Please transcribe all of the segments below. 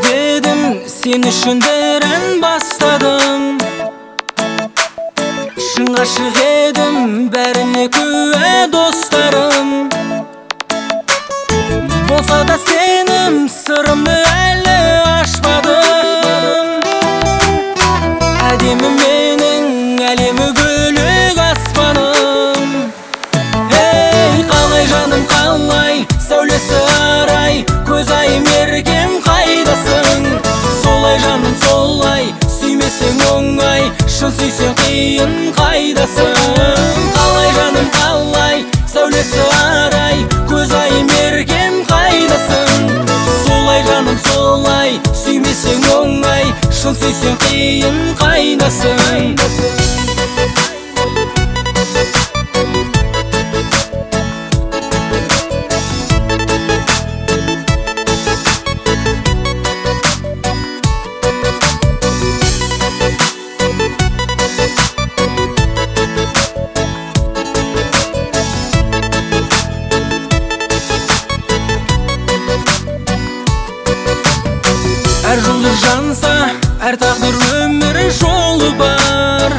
aşık edim, sen üçün deren bastadım. Şın aşık edim, bärine küwe dostlarım. Bolsa da senim sırrımды әлі aşmadım. Әдемі менің, әлемі gülük asmanım. Ey қалай жаным қалай, сәулесі арай, көз айым еркем қайдасың? Солай жаным солай, сүймесең оңай, шын сүйсең қиын қайдасың? Қалай жаным қалай, сәулесі арай, көз айым еркем қайдасың? Солай жаным солай, сүймесең оңай, шын сүйсең қиын қайдасың? Әр жұлдыз жанса, әр тағдыр өмір жолы бар.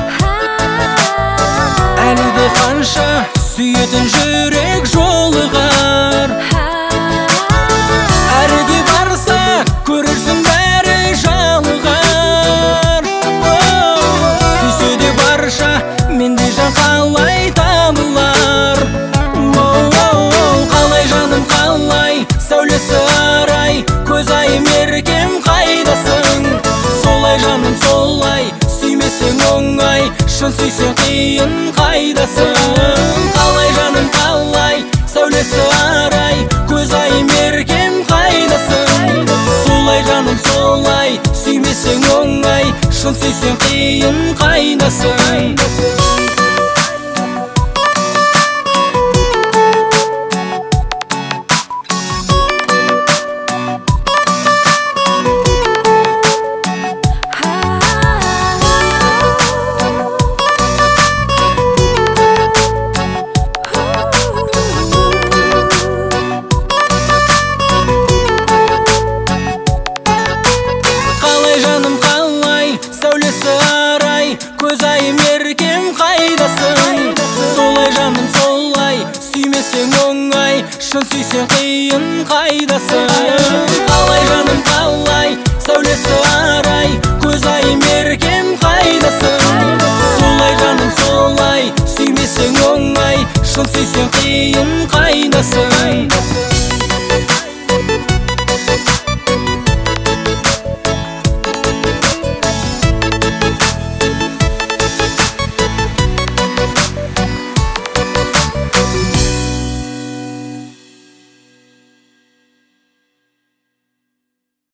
Әлі де қанша сүйетін жүрек жолығар. Әрі де барса, көрерсің бәрі жалығар. Сүйсе де барша, менде жан қалай табылар? Қалай жаным қалай, сәулесі арай, көз айым еркем қайдасың? Солай жаным солай, сүймесең оңай, шын сүйсең қиын қайдасың? Қалай жаным қалай, сәулесі арай, көз айым еркем қайдасың? Солай жаным солай, сүймесең оңай, шын сүйсең қиын қайдасың? Көз айым еркем қайдасың? Солай жаным солай, сүймесең оңай, шын сүйсең қиын қайдасың? Қалай жаным қалай, сәулесі арай, көз айым еркем қайдасың? Солай жаным солай, сүймесең оңай, шын сүйсең қиын қайдасың?